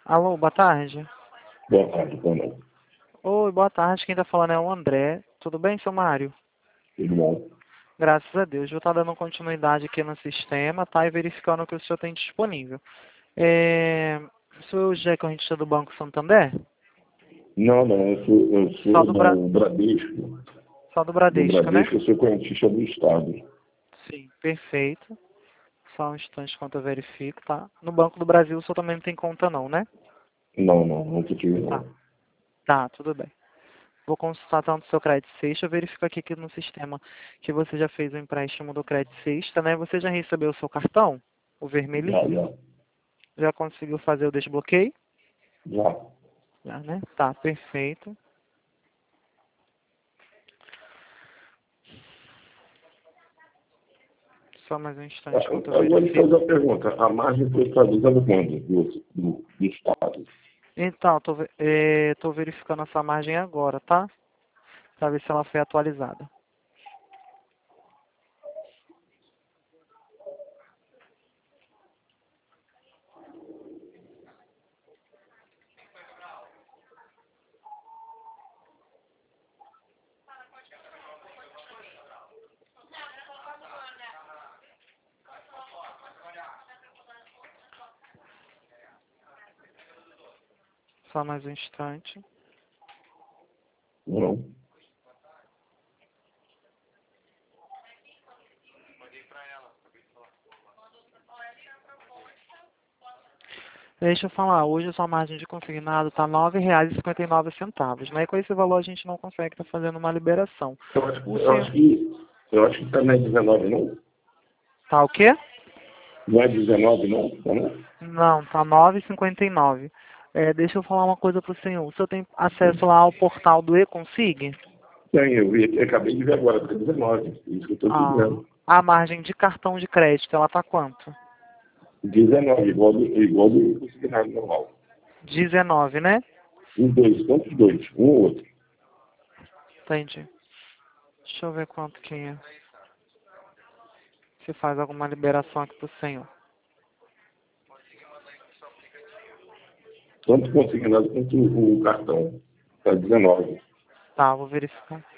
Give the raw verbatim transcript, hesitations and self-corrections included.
Alô, boa tarde. Boa tarde, boa noite. Oi, boa tarde. Quem tá falando é o André. Tudo bem, seu Mário? Tudo bom? Graças a Deus. Vou estar dando continuidade aqui no sistema, tá? E verificando o que o senhor tem disponível. É... Sou eu, José Correntista do Banco Santander? Não, não, eu sou, eu Só sou do, Bra... do Bradesco. Só do Do Bradesco, né? Bradesco, eu sou correntista do Estado. Sim, perfeito. Só um instante enquanto eu verifico, tá? No Banco do Brasil o senhor também não tem conta não, né? Não, não, nunca tive Tá, não. tá, tudo bem. Vou consultar tanto o seu crédito sexta, eu verifico aqui que no sistema que você já fez o empréstimo do crédito sexta, né? Você já recebeu o seu cartão? O Já, vermelhinho? já, Já conseguiu fazer o desbloqueio? já. Já, né? Tá, perfeito. Só mais um Ah, instante enquanto eu agora, me faz verifico. a pergunta. A margem foi traduzida quando? Do, do, do Estado. Então, tô, ve- eh, tô verificando essa margem agora, tá? Pra ver se ela foi atualizada. Só mais um instante. Não. Deixa eu falar, hoje a sua margem de consignado está nove reais e cinquenta e nove centavos, né? E com esse valor a gente não consegue estar fazendo uma liberação. Eu acho, O eu senhor... acho que eu acho que está na dezenove, não? Tá o quê? Não é dezenove, não? Tá, não? Não, tá nove e cinquenta e nove. É, deixa eu falar uma coisa pro senhor. O senhor tem acesso Sim. lá ao portal do E-Consig? Tem, eu, vi, eu acabei de ver agora, está dezenove. Isso que eu estou te Ah, dizendo. a margem de cartão de crédito, ela tá quanto? dezenove, igual do, igual do consignado normal. dezenove, né? Os dois, tanto os dois, um ou outro. Entendi. Deixa eu ver quanto que é. Se faz alguma liberação aqui pro senhor. Tanto consignado quanto o cartão. Está dezenove. Tá, vou verificar.